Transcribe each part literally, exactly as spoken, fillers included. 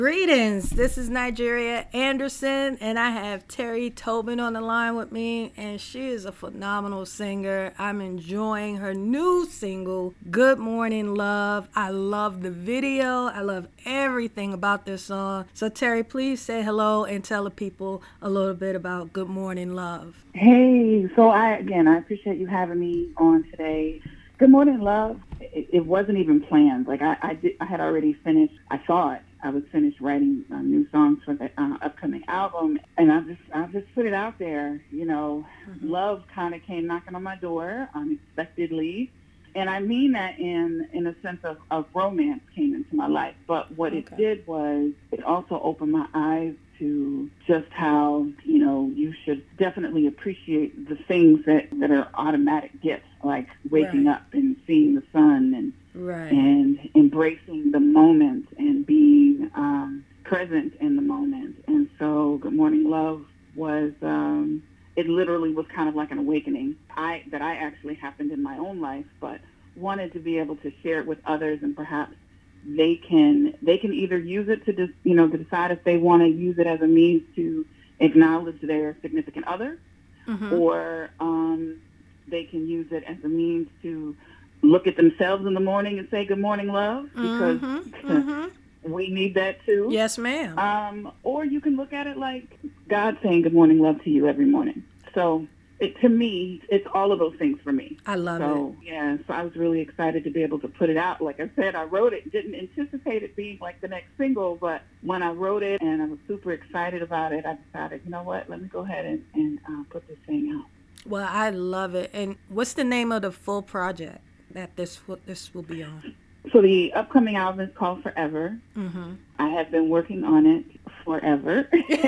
Greetings. This is Nigeria Anderson, and I have Terry Tobin on the line with me, and she is a phenomenal singer. I'm enjoying her new single, Good Morning Love. I love the video. I love everything about this song. So, Terry, please say hello and tell the people a little bit about Good Morning Love. Hey, so I, again, I appreciate you having me on today. Good Morning Love. It, it wasn't even planned. Like I, I, did, I had already finished. I thought I was finished writing uh, new songs for the uh, upcoming album, and I just, I just put it out there. You know, mm-hmm. Love kind of came knocking on my door unexpectedly, and I mean that in, in a sense of, of romance came into my life. But what okay. it did was it also opened my eyes to just how, you know, you should definitely appreciate the things that, that are automatic gifts, like waking right. up and seeing the sun and right. and embracing the moment and being um, present in the moment. And so Good Morning Love was, um, it literally was kind of like an awakening I that I actually happened in my own life, but wanted to be able to share it with others, and perhaps they can they can either use it to just, you know, to decide if they want to use it as a means to acknowledge their significant other, mm-hmm. or um, they can use it as a means to look at themselves in the morning and say, good morning, love, because mm-hmm. Mm-hmm. we need that too. Yes, ma'am. Um, or you can look at it like God saying good morning, love to you every morning. So it, to me, it's all of those things for me. I love so, it. So, yeah, so I was really excited to be able to put it out. Like I said, I wrote it, didn't anticipate it being like the next single, but when I wrote it and I was super excited about it, I decided, you know what, let me go ahead and, and uh, put this thing out. Well, I love it. And what's the name of the full project that this this will be on? So the upcoming album is called Forever. Mm-hmm. I have been working on it forever.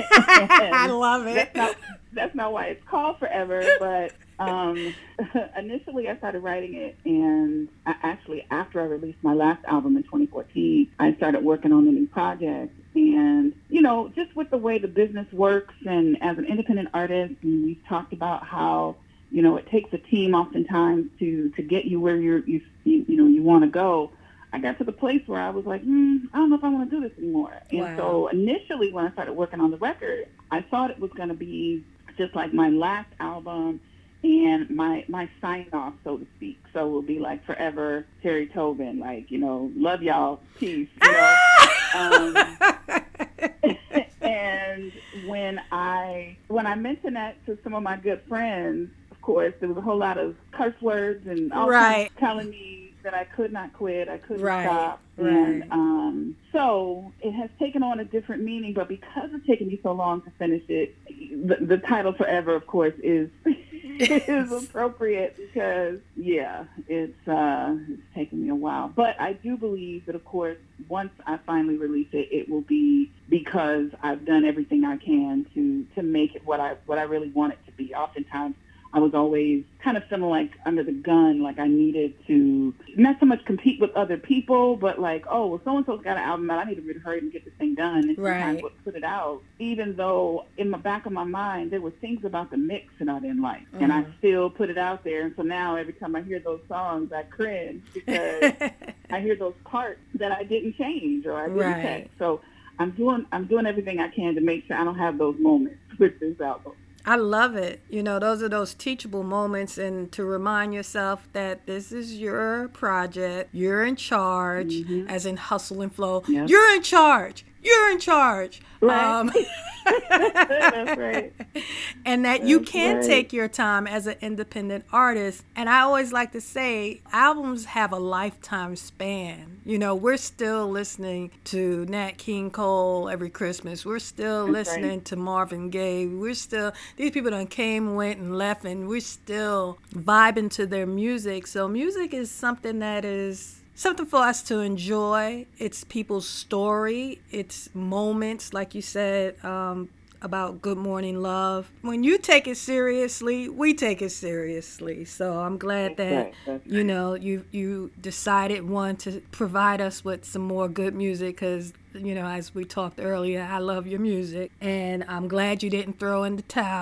I love it. That's not, that's not why it's called Forever, but um, initially I started writing it, and I, actually after I released my last album in twenty fourteen, I started working on a new project. And, you know, just with the way the business works, and as an independent artist, and we've talked about how, you know, it takes a team oftentimes to, to get you where you're, you, you, you know, you want to go. I got to the place where I was like, hmm, I don't know if I want to do this anymore. And wow. so initially when I started working on the record, I thought it was going to be just like my last album and my my sign-off, so to speak. So it will be like Forever, Terry Tobin, like, you know, love y'all, peace, you know. um, and when I when I mentioned that to some of my good friends, of course, there was a whole lot of curse words and all right. kinds telling me that I could not quit, I couldn't right. stop. Right. And um, so it has taken on a different meaning, but because it's taken me so long to finish it, the, the title Forever, of course, is is appropriate because, yeah, it's, uh, it's taken me a while. But I do believe that, of course, once I finally release it, it will be because I've done everything I can to, to make it what I what I really want it to be. Oftentimes, I was always kind of feeling like under the gun, like I needed to not so much compete with other people, but like, oh, well, so-and-so's got an album out, I need to really hurry and get this thing done. And right. sometimes would put it out, even though in the back of my mind, there were things about the mix that I didn't like. Mm-hmm. And I still put it out there. And so now every time I hear those songs, I cringe because I hear those parts that I didn't change or I didn't right. text. So I'm doing, I'm doing everything I can to make sure I don't have those moments with this album. I love it. You know, those are those teachable moments, and to remind yourself that this is your project. You're in charge, mm-hmm. as in Hustle and Flow. Yep. You're in charge. You're in charge. Right. Um, That's right. And that That's you can right. take your time as an independent artist. And I always like to say, albums have a lifetime span. You know, we're still listening to Nat King Cole every Christmas. We're still That's listening right. to Marvin Gaye. We're still, these people done came, went, and left, and we're still vibing to their music. So music is something that is something for us to enjoy. It's people's story. It's moments, like you said, um, about Good Morning Love. When you take it seriously, we take it seriously. So I'm glad That's that, right. That's you right. know, you, you decided, one, to provide us with some more good music because, you know, as we talked earlier, I love your music. And I'm glad you didn't throw in the towel.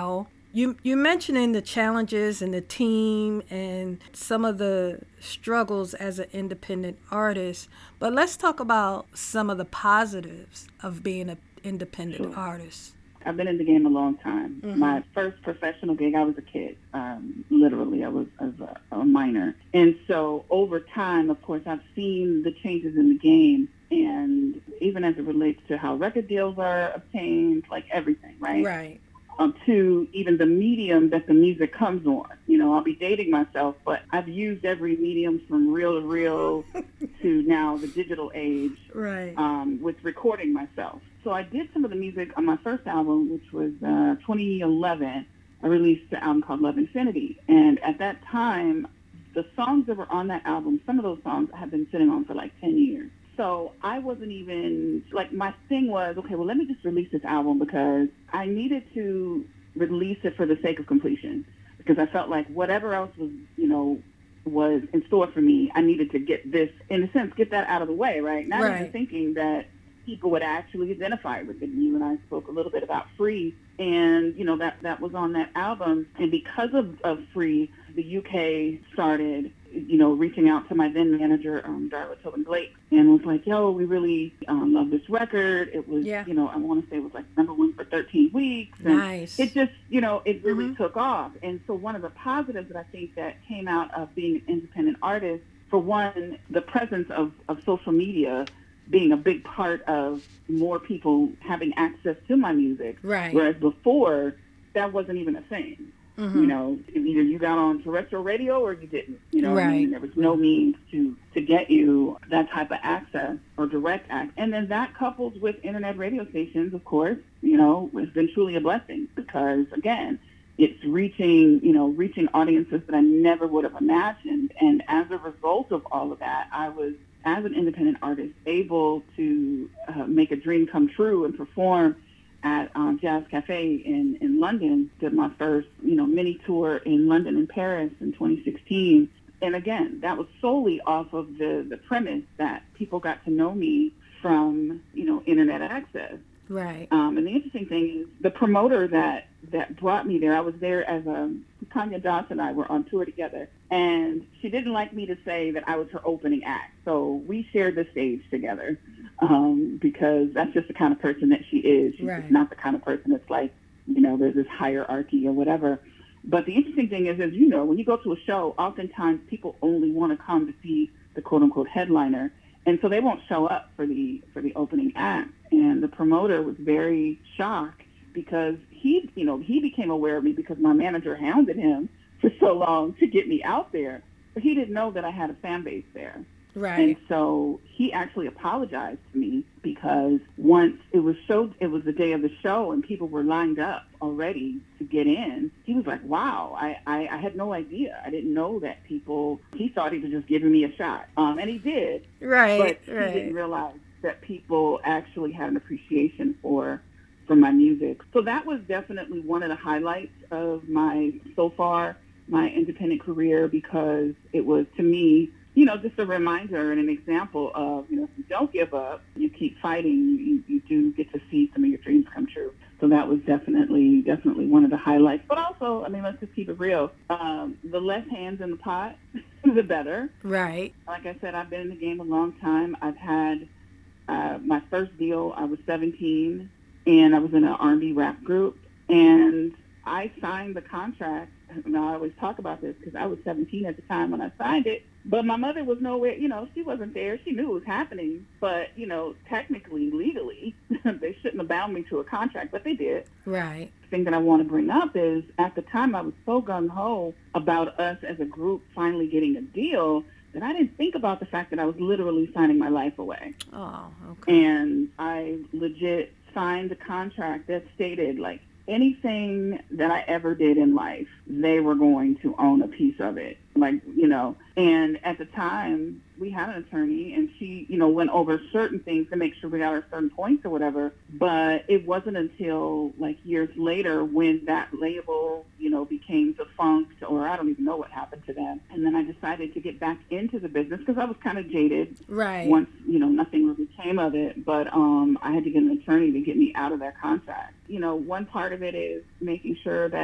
You you mentioning the challenges and the team and some of the struggles as an independent artist, but let's talk about some of the positives of being an independent Sure. artist. I've been in the game a long time. Mm-hmm. My first professional gig, I was a kid. Um, literally, I was, I was a, a minor. And so over time, of course, I've seen the changes in the game, and even as it relates to how record deals are obtained, like everything, right? Right. Um, to even the medium that the music comes on. You know, I'll be dating myself, but I've used every medium from reel to reel to now the digital age, Right. um, with recording myself. So I did some of the music on my first album, which was uh, twenty eleven. I released an album called Love Infinity. And at that time, the songs that were on that album, some of those songs I had been sitting on for like ten years. So I wasn't even, like, my thing was, okay, well, let me just release this album because I needed to release it for the sake of completion. Because I felt like whatever else was, you know, was in store for me, I needed to get this, in a sense, get that out of the way, right? Not Right. even thinking that people would actually identify with it. You and I spoke a little bit about Free, and, you know, that, that was on that album. And because of, of Free, the U K started, you know, reaching out to my then manager, um, Darla Tobin Blake, and was like, yo, we really um, love this record. It was, Yeah. you know, I want to say it was like number one for thirteen weeks. And Nice. it just, you know, it really Mhm. took off. And so one of the positives that I think that came out of being an independent artist, for one, the presence of, of social media being a big part of more people having access to my music. Right. Whereas before, that wasn't even a thing. Mm-hmm. You know, either you got on terrestrial radio or you didn't. You know what I Right. mean? There was no means to, to get you that type of access or direct access. And then that coupled with internet radio stations, of course, you know, has been truly a blessing because, again, it's reaching, you know, reaching audiences that I never would have imagined. And as a result of all of that, I was, as an independent artist, able to uh, make a dream come true and perform at um, Jazz Cafe in, in London. Did my first, you know, mini tour in London and Paris in twenty sixteen. And again, that was solely off of the, the premise that people got to know me from, you know, internet access. Right. Um, and the interesting thing is the promoter that, that brought me there, I was there as a, Tanya Doss and I were on tour together, and she didn't like me to say that I was her opening act. So we shared the stage together um, because that's just the kind of person that she is. She's Right. just not the kind of person that's like, you know, there's this hierarchy or whatever. But the interesting thing is, as you know, when you go to a show, oftentimes people only want to come to see the quote-unquote headliner. And so they won't show up for the for the opening act. And the promoter was very shocked because he, you know, he became aware of me because my manager hounded him for so long to get me out there. But he didn't know that I had a fan base there. Right. And so he actually apologized to me because once it was so, it was the day of the show and people were lined up already to get in. He was like, wow, I, I, I had no idea. I didn't know that people, he thought he was just giving me a shot. Um, and he did. Right. But Right. he didn't realize that people actually had an appreciation for for my music. So that was definitely one of the highlights of my, so far, my independent career, because it was, to me, you know, just a reminder and an example of, you know, if you don't give up, you keep fighting, you, you do get to see some of your dreams come true. So that was definitely, definitely one of the highlights. But also, I mean, let's just keep it real. Um, the less hands in the pot, the better. Right. Like I said, I've been in the game a long time. I've had uh, my first deal, I was seventeen, and I was in an R and B rap group. And I signed the contract. Now, I always talk about this because I was seventeen at the time when I signed it. But my mother was nowhere, you know, she wasn't there. She knew it was happening. But, you know, technically, legally, they shouldn't have bound me to a contract, but they did. Right. The thing that I want to bring up is at the time I was so gung-ho about us as a group finally getting a deal that I didn't think about the fact that I was literally signing my life away. Oh, okay. And I legit signed a contract that stated, like, anything that I ever did in life, they were going to own a piece of it. Like, you know, and at the time we had an attorney and she, you know, went over certain things to make sure we got our certain points or whatever. But it wasn't until like years later when that label, you know, became defunct, or I don't even know what happened to them. And then I decided to get back into the business because I was kind of jaded. Right. Once, you know, nothing really came of it. But um, I had to get an attorney to get me out of that contract. You know, one part of it is making sure that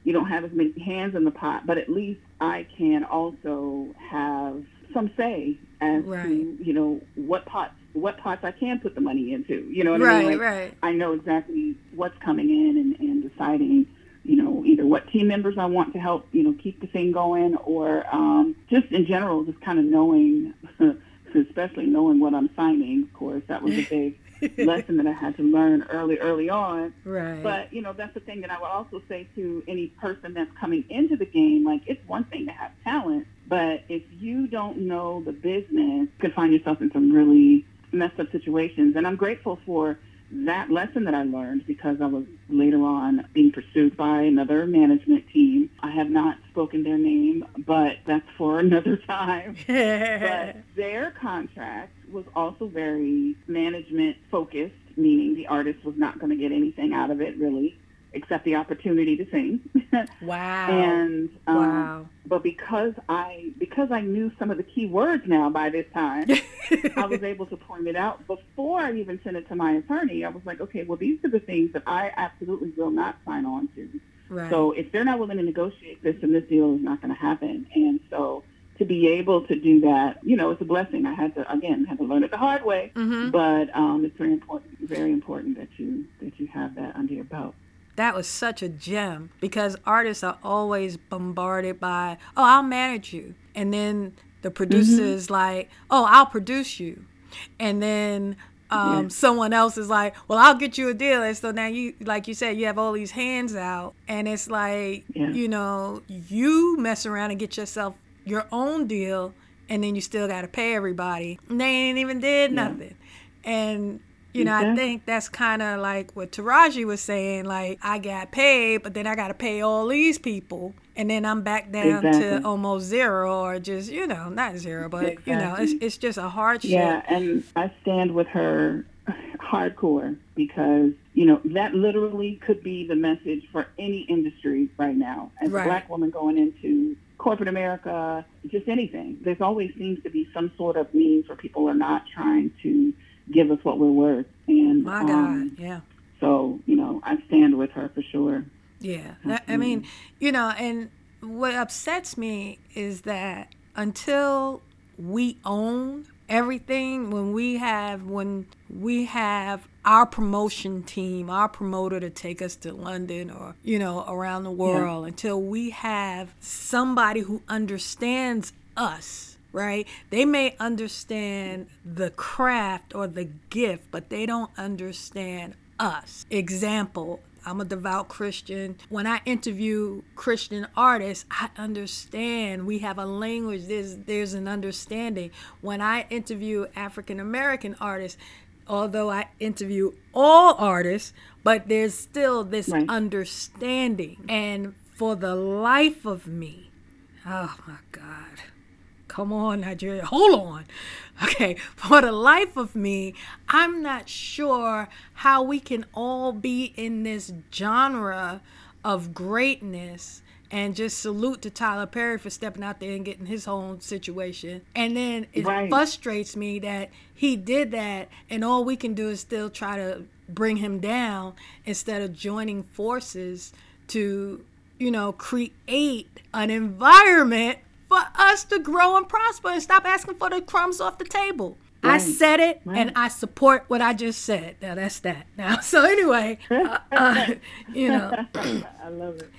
you don't have as many hands in the pot, but at least I can also have some say as Right. to, you know, what pots what pots I can put the money into. You know what I Right, mean? Like, right. I know exactly what's coming in and, and deciding, you know, either what team members I want to help, you know, keep the thing going, or um, just in general, just kind of knowing, especially knowing what I'm signing. Of course, that was a big lesson that I had to learn early, early on. Right. But, you know, that's the thing that I would also say to any person that's coming into the game. Like, it's one thing to have talent, but if you don't know the business, you could find yourself in some really messed up situations. And I'm grateful for that lesson that I learned, because I was later on being pursued by another management team. I have not spoken their name, but that's for another time. But their contract was also very management focused, meaning the artist was not going to get anything out of it really, except the opportunity to sing. Wow. And um, wow. But because I because I knew some of the key words now by this time, I was able to point it out before I even sent it to my attorney. I was like, okay, well, these are the things that I absolutely will not sign on to. Right. So if they're not willing to negotiate this, then this deal is not going to happen. And so to be able to do that, you know, it's a blessing. I had to, again, had to learn it the hard way. Mm-hmm. But um, it's very important, very important that you that you have that under your belt. That was such a gem, because artists are always bombarded by, oh, I'll manage you. And then the producer's mm-hmm. like, oh, I'll produce you. And then um, yeah. someone else is like, well, I'll get you a deal. And so now you, like you said, you have all these hands out. And it's like, yeah. you know, you mess around and get yourself your own deal, and then you still got to pay everybody. And they ain't even did yeah. nothing. And You know, mm-hmm. I think that's kind of like what Taraji was saying, like, I got paid, but then I got to pay all these people. And then I'm back down exactly. to almost zero, or just, you know, not zero, but, exactly. you know, it's it's just a hardship. Yeah, and I stand with her hardcore, because, you know, that literally could be the message for any industry right now. As right. a black woman going into corporate America, just anything. There's always seems to be some sort of means where people are not trying to give us what we're worth. And my God, um, yeah. So, you know, I stand with her for sure. Yeah. Absolutely. I mean, you know, and what upsets me is that until we own everything, when we have when we have our promotion team, our promoter to take us to London or, you know, around the world, yeah. until we have somebody who understands us. Right? They may understand the craft or the gift, but they don't understand us. Example, I'm a devout Christian. When I interview Christian artists, I understand. We have a language. There's, there's an understanding. When I interview African American artists, although I interview all artists, but there's still this right. understanding. And for the life of me, oh my God. Come on, Nigeria. Hold on. Okay. For the life of me, I'm not sure how we can all be in this genre of greatness, and just salute to Tyler Perry for stepping out there and getting his own situation. And then it right. frustrates me that he did that, and all we can do is still try to bring him down instead of joining forces to, you know, create an environment for us to grow and prosper and stop asking for the crumbs off the table. Right. I said it, right. and I support what I just said. Now, that's that. Now, so anyway, uh, uh, you know. I love it.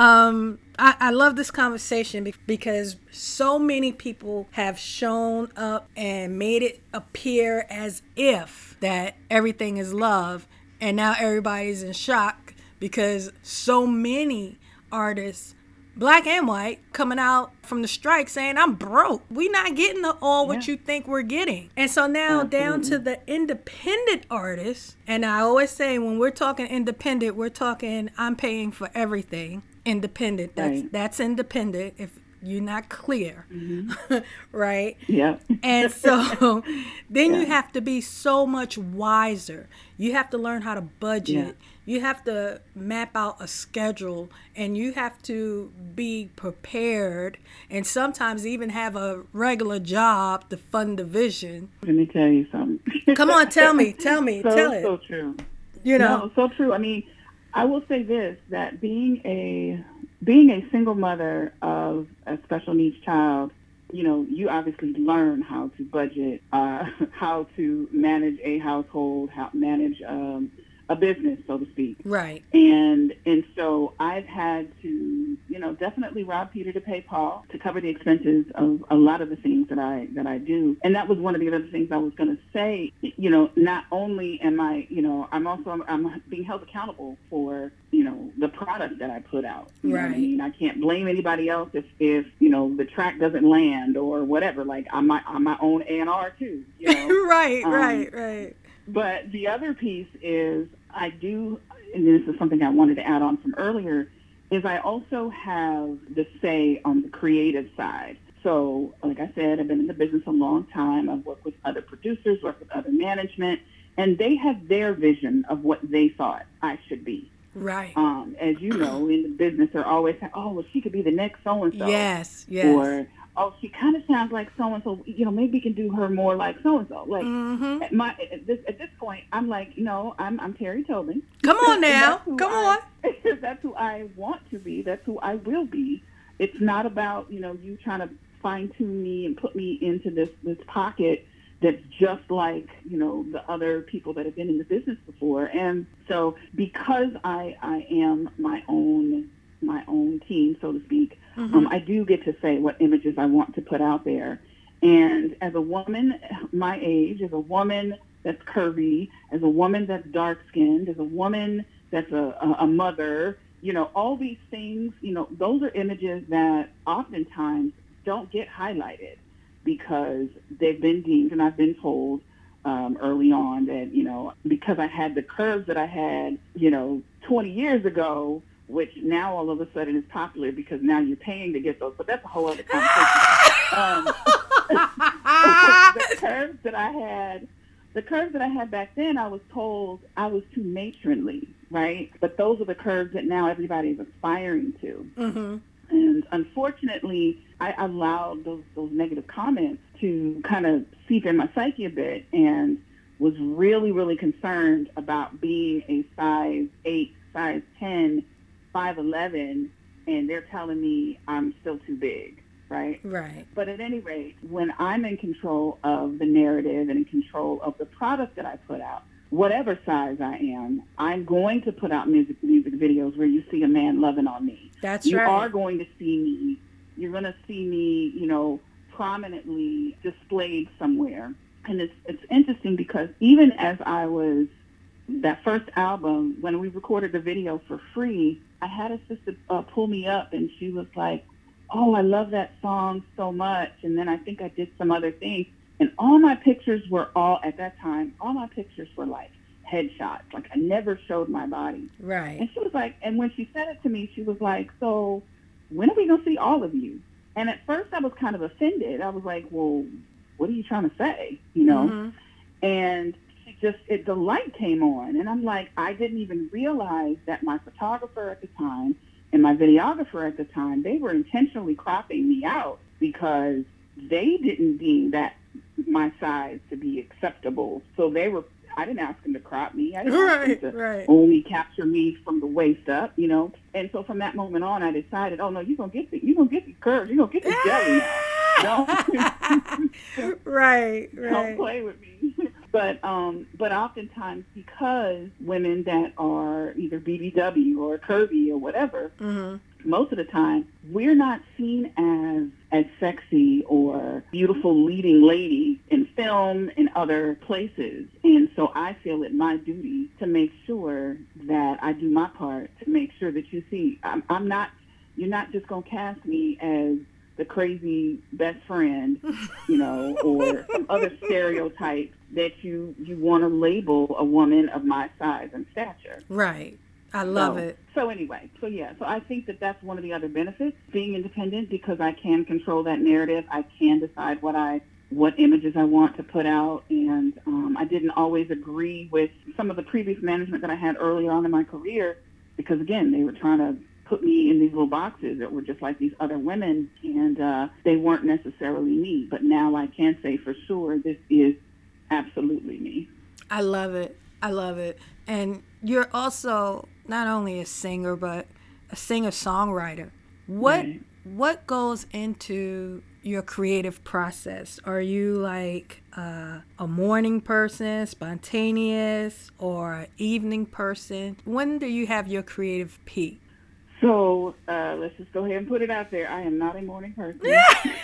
Um, I, I love this conversation because so many people have shown up and made it appear as if that everything is love, and now everybody's in shock because so many artists, black and white, coming out from the strike saying, I'm broke. We not getting the, all what yeah. you think we're getting. And so now Absolutely. Down to the independent artists. And I always say, when we're talking independent, we're talking, I'm paying for everything. Independent. That's right. That's independent if you're not clear. Mm-hmm. Right? Yeah. And so then yeah. you have to be so much wiser. You have to learn how to budget. Yeah. You have to map out a schedule, and you have to be prepared, and sometimes even have a regular job to fund the vision. Let me tell you something. Come on, tell me, tell me, so, tell it. So true. You know, no, so true. I mean, I will say this, that being a being a single mother of a special needs child, you know, you obviously learn how to budget, uh, how to manage a household, how manage um, a business, so to speak. Right. And and so I've had to, you know, definitely rob Peter to pay Paul to cover the expenses of a lot of the things that I that I do. And that was one of the other things I was going to say. You know, not only am I, you know, I'm also I'm, I'm being held accountable for, you know, the product that I put out. You right. know what I mean? I can't blame anybody else if, if you know, the track doesn't land or whatever. Like I'm my I'm my own A and R too. You know? right. Um, right. Right. But the other piece is I do, and this is something I wanted to add on from earlier, is I also have the say on the creative side. So, like I said, I've been in the business a long time. I've worked with other producers, worked with other management, and they have their vision of what they thought I should be. Right. Um, as you know, in the business, they're always saying, oh, well, she could be the next so-and-so. Yes, yes. Or, oh, she kind of sounds like so-and-so, you know, maybe we can do her more like so-and-so. Like, mm-hmm. at, my, at, this, at this point, I'm like, no, I'm I'm Terry Tobin. Come on now. Come I, on. That's who I want to be. That's who I will be. It's not about, you know, you trying to fine-tune me and put me into this, this pocket that's just like, you know, the other people that have been in the business before. And so because I, I am my own my own team, so to speak, mm-hmm. um, I do get to say what images I want to put out there. And as a woman my age, as a woman that's curvy, as a woman that's dark-skinned, as a woman that's a, a, a mother, you know, all these things, you know, those are images that oftentimes don't get highlighted because they've been deemed, and I've been told um, early on that, you know, because I had the curves that I had, you know, twenty years ago, which now all of a sudden is popular because now you're paying to get those. But that's a whole other conversation. um, the curves that I had, the curves that I had back then, I was told I was too matronly, right? But those are the curves that now everybody is aspiring to. Mm-hmm. And unfortunately, I allowed those, those negative comments to kind of seep in my psyche a bit and was really, really concerned about being a size eight, size ten, five eleven, and they're telling me I'm still too big, right? Right. But at any rate, when I'm in control of the narrative and in control of the product that I put out, whatever size I am, I'm going to put out music music videos where you see a man loving on me. That's you right. You are going to see me, you're going to see me, you know, prominently displayed somewhere. And it's it's interesting because even as I was, that first album, when we recorded the video for free, I had a sister uh, pull me up and she was like, oh, I love that song so much. And then I think I did some other things. And all my pictures were all, at that time, all my pictures were like headshots. Like I never showed my body. Right. And she was like, and when she said it to me, she was like, so when are we going to see all of you? And at first I was kind of offended. I was like, well, what are you trying to say? You know? Mm-hmm. And she just, it, the light came on. And I'm like, I didn't even realize that my photographer at the time and my videographer at the time, they were intentionally cropping me out because they didn't deem that my size to be acceptable. So they were, I didn't ask them to crop me. I didn't right, ask them to right. only capture me from the waist up, you know. And so from that moment on, I decided, oh no, you're gonna get the, you're gonna get the curves, you're gonna get the jelly now. Don't, right, right. Don't play with me. But um, but oftentimes because women that are either B B W or curvy or whatever, mm-hmm. most of the time we're not seen as as sexy or beautiful leading lady in film and other places. And so I feel it my duty to make sure that I do my part to make sure that you see I'm, I'm not, you're not just going to cast me as the crazy best friend, you know, or some other stereotype that you, you want to label a woman of my size and stature. Right. I love so, it. So anyway, so yeah, so I think that that's one of the other benefits, being independent, because I can control that narrative. I can decide what I, what images I want to put out. And um, I didn't always agree with some of the previous management that I had earlier on in my career, because again, they were trying to put me in these little boxes that were just like these other women, and uh, they weren't necessarily me. But now I can say for sure this is absolutely me. I love it. I love it. And you're also not only a singer, but a singer-songwriter. What Right. what goes into your creative process? Are you like uh, a morning person, spontaneous, or evening person? When do you have your creative peak? So uh, let's just go ahead and put it out there. I am not a morning person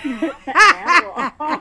at all.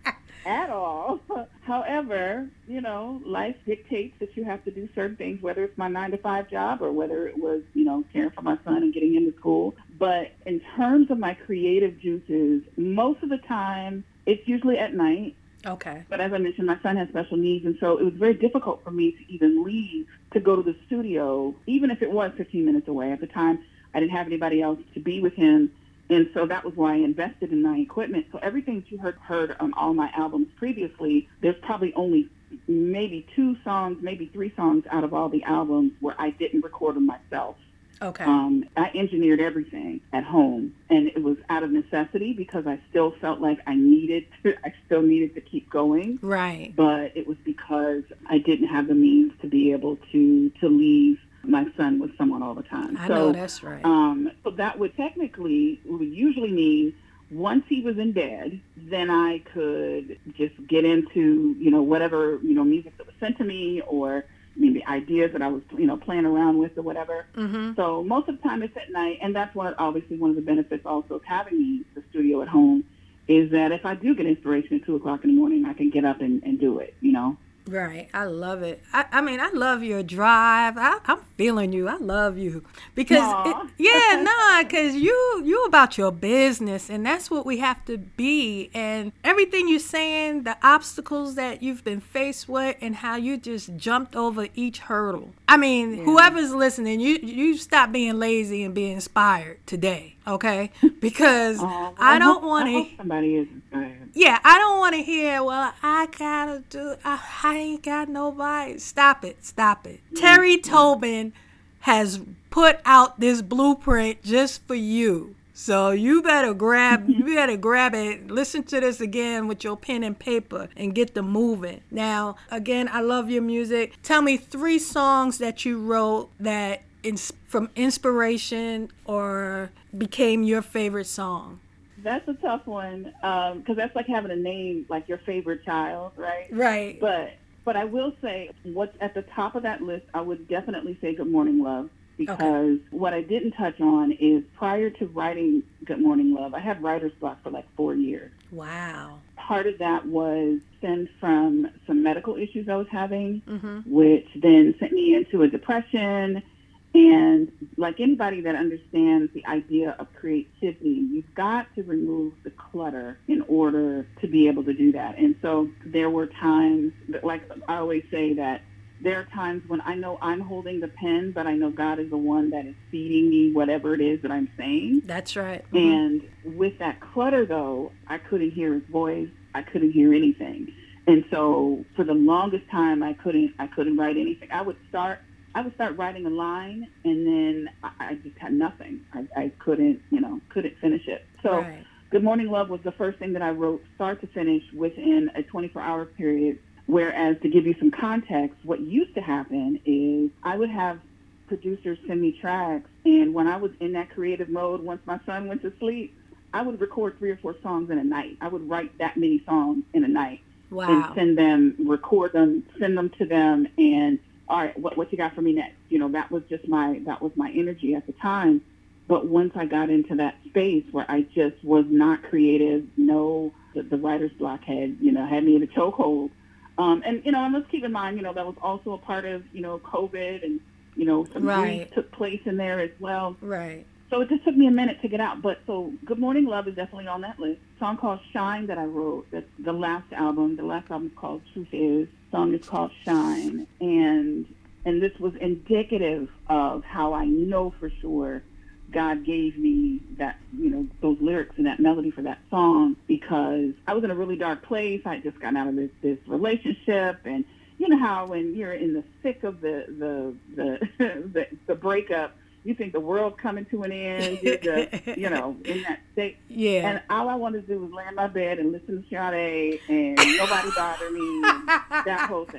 At all. However, you know, life dictates that you have to do certain things, whether it's my nine to five job or whether it was, you know, caring for my son and getting him to school. But in terms of my creative juices, most of the time it's usually at night. Okay. But as I mentioned, my son has special needs, and so it was very difficult for me to even leave to go to the studio, even if it was fifteen minutes away. At the time, I didn't have anybody else to be with him, and so that was why I invested in my equipment. So everything that you heard, heard on all my albums previously, there's probably only maybe two songs, maybe three songs out of all the albums where I didn't record them myself. Okay. Um, I engineered everything at home, and it was out of necessity because I still felt like I needed to, I still needed to keep going. Right. But it was because I didn't have the means to be able to, to leave my son with someone all the time. I so, know that's right. Um, so that would technically, would usually mean once he was in bed, then I could just get into, you know, whatever, you know, music that was sent to me or maybe ideas that I was, you know, playing around with or whatever. Mm-hmm. So most of the time it's at night, and that's one obviously one of the benefits also of having the, the studio at home is that if I do get inspiration at two o'clock in the morning, I can get up and, and do it, you know. Right. I love it. I, I mean, I love your drive. I, I'm feeling you. I love you. Because, it, yeah, no, because you, you about your business, and that's what we have to be. And everything you're saying, the obstacles that you've been faced with, and how you just jumped over each hurdle. I mean, yeah. Whoever's listening, you, you stop being lazy and be inspired today, okay? Because uh, well, I don't want to... Somebody is inspired. Yeah, I don't want to hear, well, I gotta do, I, I ain't got nobody. Stop it, stop it. Mm-hmm. Terry Tobin has put out this blueprint just for you. So you better grab, you better grab it, listen to this again with your pen and paper and get them moving. Now, again, I love your music. Tell me three songs that you wrote that ins- from inspiration or became your favorite song. That's a tough one because um, that's like having a name like your favorite child, right? Right. But but I will say what's at the top of that list, I would definitely say Good Morning Love because okay. What I didn't touch on is prior to writing Good Morning Love, I had writer's block for like four years. Wow. Part of that was stemmed from some medical issues I was having, mm-hmm. which then sent me into a depression. And like anybody that understands the idea of creativity, you've got to remove the clutter in order to be able to do that. And so there were times, that, like I always say, that there are times when I know I'm holding the pen, but I know God is the one that is feeding me whatever it is that I'm saying. That's right. Mm-hmm. And with that clutter, though, I couldn't hear his voice. I couldn't hear anything. And so for the longest time, I couldn't, I couldn't write anything. I would start I would start writing a line, and then I, I just had nothing. I, I couldn't, you know, couldn't finish it. So right. Good Morning Love was the first thing that I wrote start to finish within a twenty-four hour period, whereas to give you some context, what used to happen is I would have producers send me tracks, and when I was in that creative mode, once my son went to sleep, I would record three or four songs in a night. I would write that many songs in a night. Wow. And send them, record them, send them to them, and all right, what what you got for me next? You know, that was just my, that was my energy at the time. But once I got into that space where I just was not creative, no, the, the writer's block had, you know, had me in a chokehold. Um, and, you know, and let's keep in mind, you know, that was also a part of, you know, COVID and, you know, some right. grief took place in there as well. Right. So it just took me a minute to get out. But so Good Morning Love is definitely on that list. A song called Shine that I wrote, that's the last album. The last album is called Truth Is. The song is called Shine. And and this was indicative of how I know for sure God gave me that, you know, those lyrics and that melody for that song because I was in a really dark place. I had just gotten out of this, this relationship, and you know how when you're in the thick of the the the, the, the breakup, you think the world's coming to an end. You're just, you know, in that state. Yeah. And all I wanted to do was lay in my bed and listen to Sade and Nobody Bother Me, and that whole thing.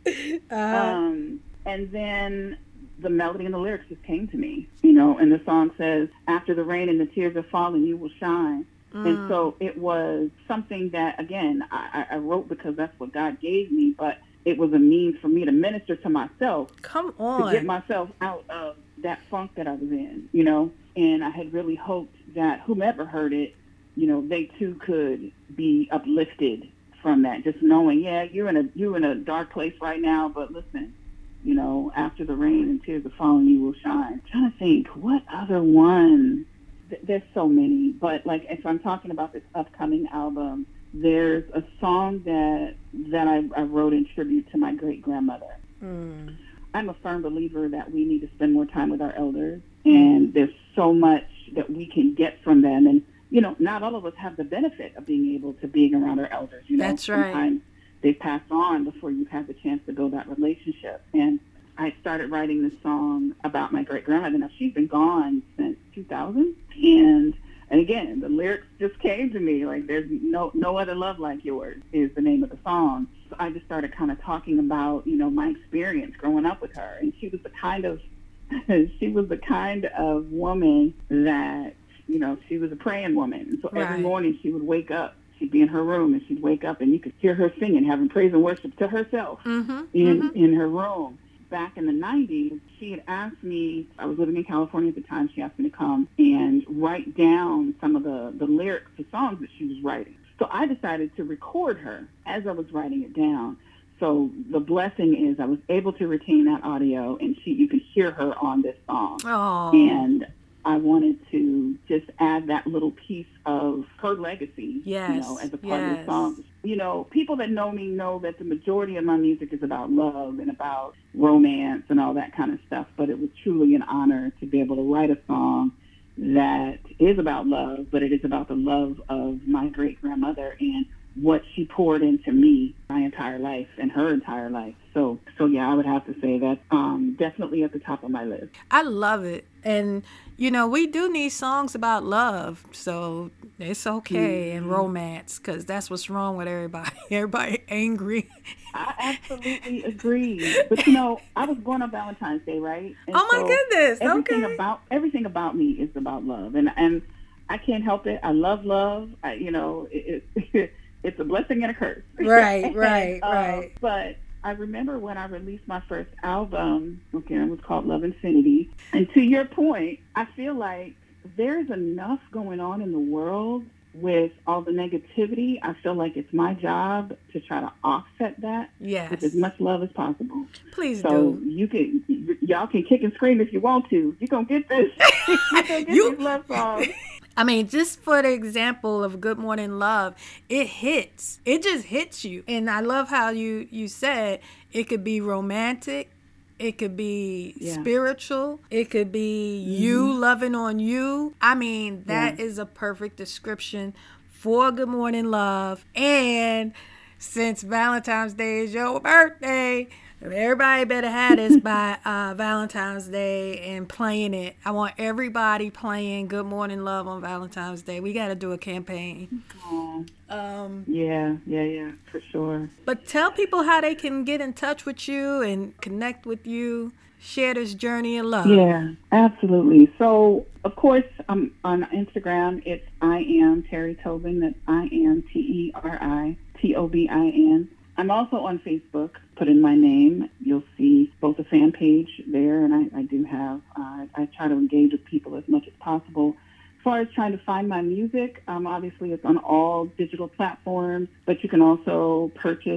uh, Um, and then the melody and the lyrics just came to me, you know, and the song says, after the rain and the tears have fallen, you will shine. And mm, so it was something that, again, I, I wrote because that's what God gave me, but it was a means for me to minister to myself, come to get on. myself out of that funk that I was in, you know. And I had really hoped that whomever heard it, you know, they too could be uplifted from that. Just knowing, yeah, you're in a you're in a dark place right now, but listen, you know, after the rain and tears have fallen, you will shine. I'm trying to think, what other one? Th- There's so many, but like if I'm talking about this upcoming album, there's a song that that I, I wrote in tribute to my great grandmother. Mm, I'm a firm believer that we need to spend more time with our elders, mm, and there's so much that we can get from them. And you know, not all of us have the benefit of being able to being around our elders. You know, that's right. sometimes they've passed on before you've had the chance to build that relationship. And I started writing this song about my great grandmother. Now she's been gone since two thousand, and and again, the lyrics just came to me like "There's no no other love like yours" is the name of the song. So I just started kind of talking about you know my experience growing up with her, and she was the kind of she was the kind of woman that you know she was a praying woman. And so every Right. morning she would wake up. She'd be in her room and she'd wake up and you could hear her singing, having praise and worship to herself Mm-hmm. in Mm-hmm. in her room. Back in the nineties, she had asked me, I was living in California at the time, she asked me to come and write down some of the, the lyrics to songs that she was writing. So I decided to record her as I was writing it down. So the blessing is I was able to retain that audio and she you could hear her on this song. Oh, And I wanted to just add that little piece of her legacy, you know, yes. as a part of the Yes. song. You know, people that know me know that the majority of my music is about love and about romance and all that kind of stuff. But it was truly an honor to be able to write a song that is about love, but it is about the love of my great grandmother and what she poured into me my entire life and her entire life. So, so yeah, I would have to say that um, definitely at the top of my list. I love it. And, you know, we do need songs about love. So it's okay, and Mm-hmm. romance, because that's what's wrong with everybody. Everybody angry. I absolutely agree. But you know, I was born on Valentine's Day, right? And Oh, my so goodness. everything Okay. about everything about me is about love, and and I can't help it. I love love. I, you know, it, it, it's a blessing and a curse. Right, and right, uh, right. but I remember when I released my first album. Okay, it was called Love Infinity. And to your point, I feel like there's enough going on in the world with all the negativity. I feel like it's my job to try to offset that with as Yes. much love as possible. Please So do. you can, y- y'all can kick and scream if you want to. You're going to get this. You're going to get You these love songs. I mean, just for the example of Good Morning Love, it hits. It just hits you. And I love how you you said it could be romantic, it could be Yeah. spiritual, it could be you Mm-hmm. loving on you. I mean, Yeah. that is a perfect description for Good Morning Love. And since Valentine's Day is your birthday, everybody better have this by uh, Valentine's Day and playing it. I want everybody playing Good Morning Love on Valentine's Day. We got to do a campaign. Oh, Um, yeah, yeah, yeah, for sure. but tell people how they can get in touch with you and connect with you, share this journey of love. Yeah, absolutely. So, of course, um, on Instagram, it's I am Terry Tobin. That's I am T E R I T O B I N. I'm also on Facebook. Put in my name. You'll see both a fan page there, and I, I do have, uh, I try to engage with people as much as possible. As far as trying to find my music, um, obviously it's on all digital platforms, but you can also purchase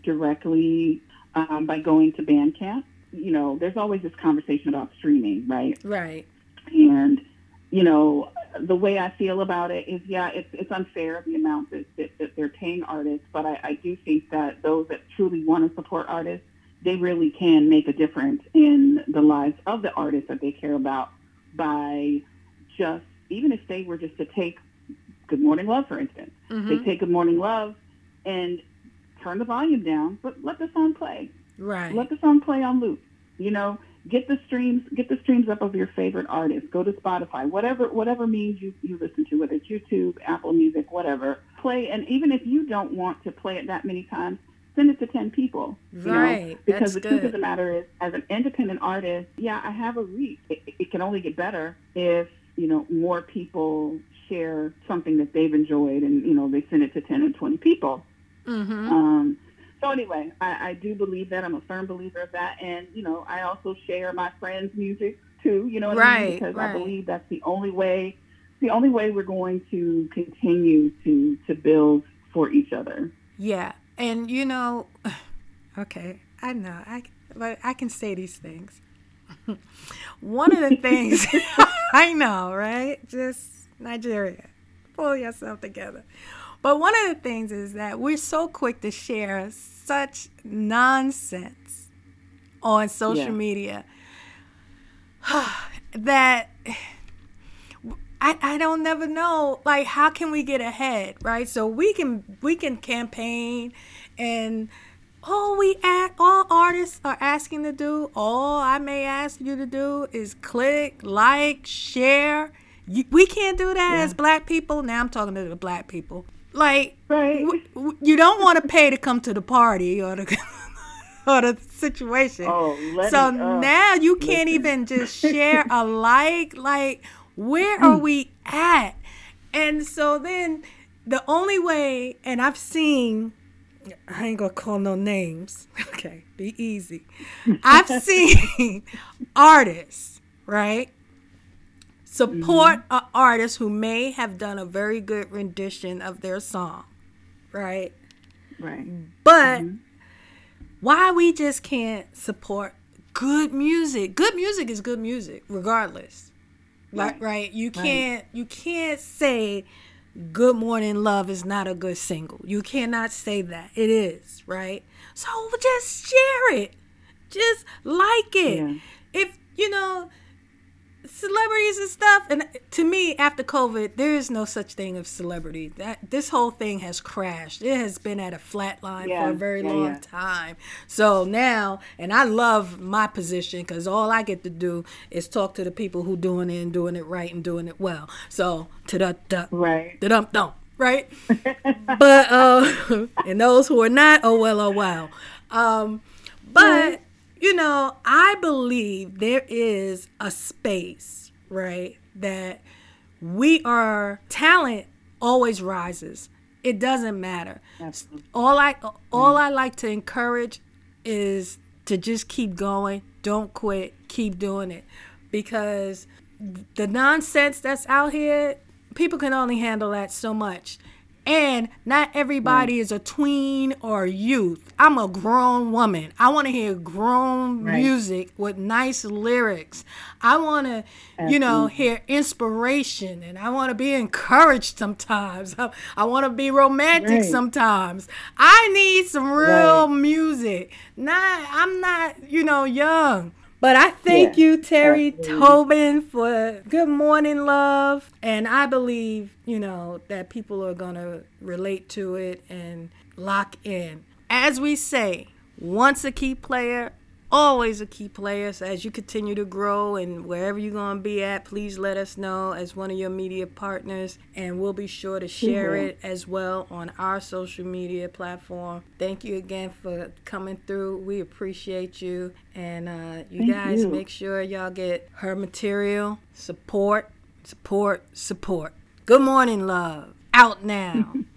directly um, by going to Bandcamp. You know, there's always this conversation about streaming, right? Right. And, you know, the way I feel about it is, yeah, it's it's unfair, the amount that, that, that they're paying artists, but I, I do think that those that truly want to support artists, they really can make a difference in the lives of the artists that they care about by just, even if they were just to take Good Morning Love, for instance. They Mm-hmm. take Good Morning Love and turn the volume down, but let the song play. Right. Let the song play on loop. You know, get the streams, get the streams up of your favorite artists. Go to Spotify, whatever, whatever means you, you listen to, whether it's YouTube, Apple Music, whatever. Play, and even if you don't want to play it that many times, send it to ten people. You Right. know? Because That's the good. truth of the matter is, as an independent artist, yeah, I have a reach. It, it can only get better if, you know, more people share something that they've enjoyed and, you know, they send it to ten or twenty people. Mm-hmm. Um, so anyway, I, I do believe that. I'm a firm believer of that. And, you know, I also share my friends' music too, you know what I mean? Right, Because right. I believe that's the only way, the only way we're going to continue to, to build for each other. Yeah. And, you know, okay, I know, I, but I can say these things. One of the things, I know, right? Just Nigeria. Pull yourself together. But one of the things is that we're so quick to share such nonsense on social Yeah. media that I, I don't never know, like, how can we get ahead, right? So we can we can campaign, and all we act, all artists are asking to do, all I may ask you to do is click, like, share. You, we can't do that Yeah. as black people. Now I'm talking to the black people. Like, Right. w- w- you don't want to pay to come to the party or the or the situation. Oh, let so me, uh, now you can't listen. even just share a like. Like, where are we at? And so then the only way, and I've seen, I ain't gonna call no names. Okay, be easy. I've seen artists, right, support Mm-hmm. an artist who may have done a very good rendition of their song, right? Right. But Mhm. why we just can't support good music? Good music is good music, regardless. Like, Right. right? You Right. can't you can't say Good Morning Love is not a good single. You cannot say that. It is, right? So just share it. Just like it. Yeah. If, you know, celebrities and stuff, and to me, after COVID, there is no such thing of celebrity. That this whole thing has crashed. It has been at a flat line Yeah, for a very yeah, long yeah. time. So now, and I love my position because all I get to do is talk to the people who doing it and doing it right and doing it well. So to the the Right. the dum dum, right? But uh, and those who are not, oh well, oh wow. Um, but Right. you know, I believe there is a space, right, that we are, talent always rises. It doesn't matter. Absolutely. All I all I like to encourage is to just keep going. Don't quit. Keep doing it. Because the nonsense that's out here, people can only handle that so much. And not everybody Right. is a tween or youth. I'm a grown woman. I want to hear grown Right. music with nice lyrics. I want to, you know, Absolutely. hear inspiration, and I want to be encouraged sometimes. I, I want to be romantic Right. sometimes. I need some real Right. music. Not, I'm not, you know, young. But I thank Yeah, you, Terry absolutely. Tobin, for Good Morning Love. And I believe, you know, that people are going to relate to it and lock in. As we say, once a key player, always a key player. So as you continue to grow and wherever you're going to be at, please let us know as one of your media partners. And we'll be sure to share will. it as well on our social media platform. Thank you again for coming through. We appreciate you. And uh, you Thank guys you. make sure y'all get her material. Support, support, support. Good Morning Love. Out now.